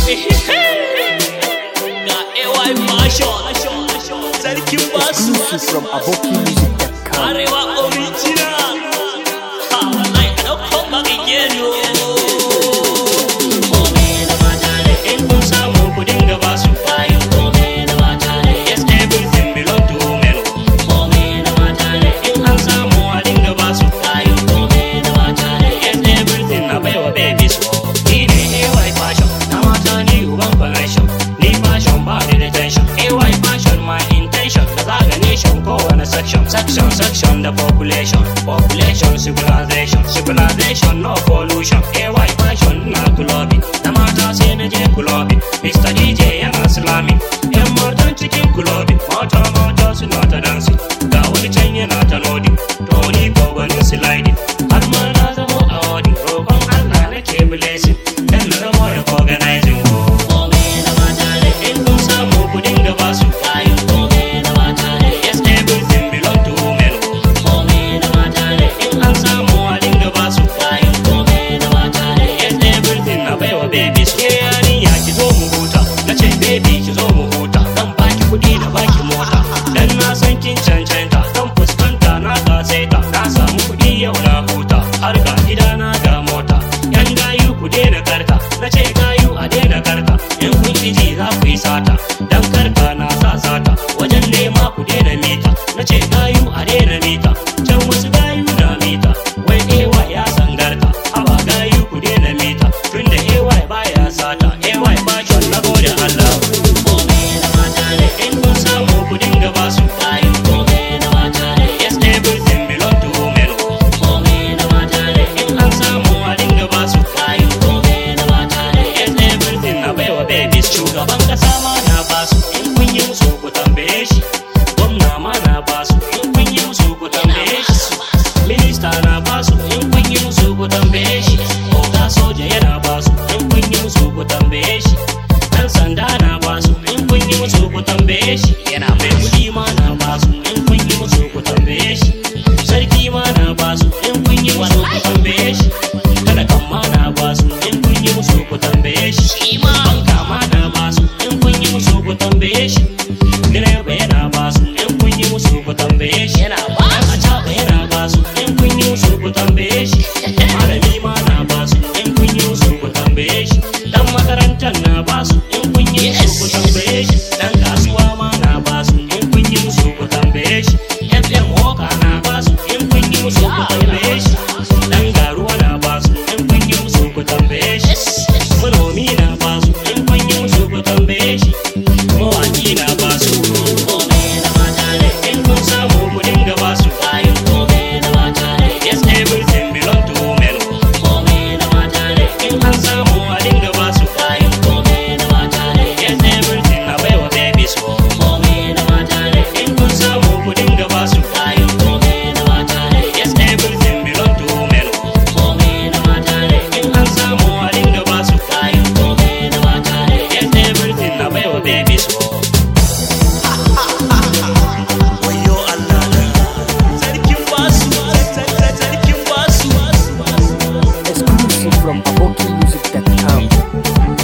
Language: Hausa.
Exclusive from abokimusic.com. Arewa original. Wallahi, I don't come back again, yo. Kome da mata ne, in kun samu ku dinga ba su kayan. Kome da mata ne, yes, everything belong to women. Kome da mata ne, in an samu a dinga ba su kayan. Kome da mata ne, yes, everything na baiwa babies. Ni ne AY fashion, na mata ni uban connection. Ni fashion ba ni da tension. AY fashion my intention. Da zaga nation kowane section the population, civilization, no pollution. AY fashion na kulobi, na mata sai na je kulobi. Mr. DJ yana slamming, yan matan cikin kulobi. Mata suna ta dancing, ga wani can yana ta loading. To ni ko wani sliding, har ma na zamo a holding. Roƙon Allah nake blessing, dan na zamo da organizing. Kome da mata ne, in kun samu ku dinga ba su kayan. Kome da mata ne, yes, everything belong to women. Kome da mata ne, in an samu a dinga ba su kayan. Kome da mata ne, yes, everything na baiwa babies. Ke yarinya ki zo mu huta, na ce baby ki zo mu huta. Dan baki kuɗi da baki mota, dan na san kin cancanta. Dan fuskanta na gasaita, na samu kuɗi yau na huta. Har ga gida na ga mota, yan gayu ku daina karta. Na ce gayu a daina karta, in kun ji za ku yi sata. Dan karka na sa sata, wajen nema ku daina mita. Na ce gayu a daina mita, can wasu gayu na mita. Wai AY ya sangarta, haba gayu ku daina mita. Tunda AY baya sata, AY fashion na gode Allah. Kome da mata ne, in kun samu ku dinga ba su kayan. Kome da mata ne, yes, everything belong to women. Kome da mata ne, in an samu a dinga ba su kayan. Kome da mata ne, yes, everything na baiwa babies. Shugaban kasa ma na ba su, in kun yi musu ku tambaye shi. Gwamna ma na ba su, in kun yi musu ku tambaye shi. Minista na ba su, in kun yi musu ku tambaye shi. Oga soja yana ba su, in kun yi musu ku tambaye shi. Dan sanda na ba su, in kun yi musu ku tambaye shi. Yana mai kuɗi ma na ba su, in kun yi musu ku tambaye shi. Sarki ma na ba su, in kun yi musu ku tambaye shi. Talakan ma na ba su, in kun yi musu ku tambaye shi. Banka ma na ba su, in kun yi musu ku tambaye shi. Direba yana ba su, in kun yi musu ku tambaye shi. Acaba yana ba su, in kun yi musu ku tambaye shi. Malami ma na ba su, in kun yi musu ku tambaye shi. Dan makarantar na ba su, in kun yi musu ku tambaye shi. Dan kasuwa ma na ba su, in kun yi musu ku tambaye shi. FM Hoka na ba su, in kun yi musu ku tambaye shi. Dan garuwa na ba su, in kun yi musu ku tambaye shi. Manomi na ba su, in kun yi musu ku tambaye shi. Mawaki na ba su. Kome da mata ne, in kun samu ku dinga ba su kayan. Kome da mata ne, yes, everything belong to women. Kome da mata ne, in an samu a dinga ba su kayan. Kome da mata ne, yes, everything na baiwa babies. Kome da mata ne, in kun samu ku dinga ba su kayan. Kome da mata ne, yes, everything belong to women. Kome da mata ne, in an samu a dinga ba su kayan. Kome da mata ne, yes, everything na baiwa babies. Wayo Allah na sarkin basu, sarkin basu. Exclusive from abokimusic.com.